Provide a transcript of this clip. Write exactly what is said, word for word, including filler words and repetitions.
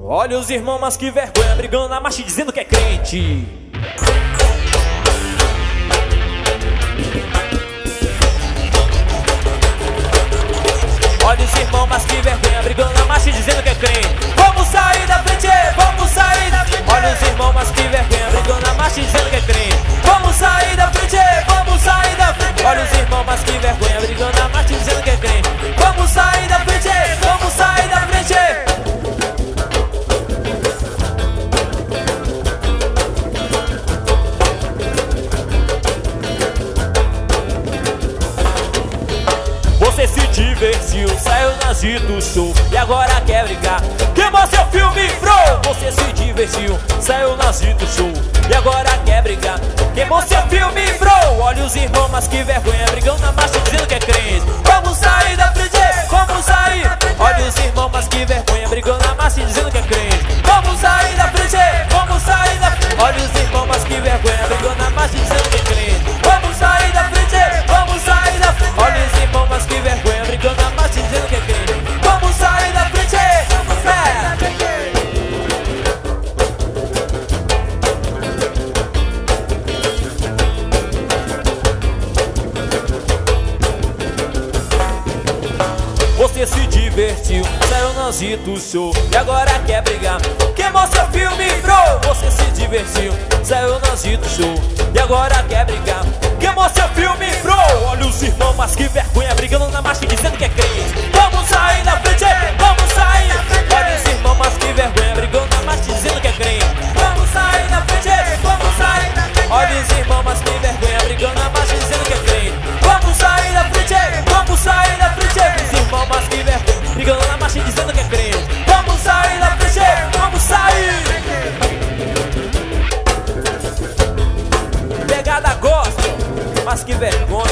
Olha os irmãos, mas que vergonha, brigando na marcha dizendo que é crente. Olha os irmãos, mas que vergonha, brigando na marcha dizendo que é crente. Vamos sair da frente, vamos sair da frente. Olha os irmãos, mas que vergonha, brigando na marcha dizendo que é crente. Vamos sair da frente, vamos sair da frente. Olha os irmãos, mas que vergonha, brigando na marcha dizendo que é crente. Vamos sair da frente, vamos sair da frente. Você se divertiu, saiu nas do show e agora quer brigar. Queimou seu filme, bro. Você se divertiu, saiu nas do show e agora quer brigar. Queimou seu filme, bro. Olha os irmãos, mas que vergonha, brigando na marcha dizendo que é crente. Vamos sair da frente, vamos sair. Olha os irmãos, mas que vergonha, brigando na marcha dizendo que é crente. Vamos sair da frente, vamos sair da frente. Olha os irmãos, mas que vergonha, brigando na marcha dizendo que é crente. Vamos sair da frente, vamos sair da frente. Olha os irmãos, mas que vergonha, brigando na marcha dizendo que é crente. Vamos sair da frente, é. Você se divertiu, saiu nas do show e agora quer brigar. Queimou seu filme, bro. Você se divertiu, saiu nas do show e agora quer brigar. Queimou seu filme, bro. Olha os irmãos, mas que vergonha, brigando na marcha dizendo que é crente. Vamos sair da frente, vamos sair. Olha os irmãos, mas que vergonha, brigando na marcha dizendo que é crente. Vamos sair da frente, vamos sair. Olha os irmãos, mas que vergonha, brigando na marcha dizendo que é crente. Vamos sair da frente, vamos sair da frente. Os irmãos, mas que vergonha, brigando na marcha dizendo que é crente. Vamos sair da frente, vamos sair. Pegada gospel, mas que vergonha.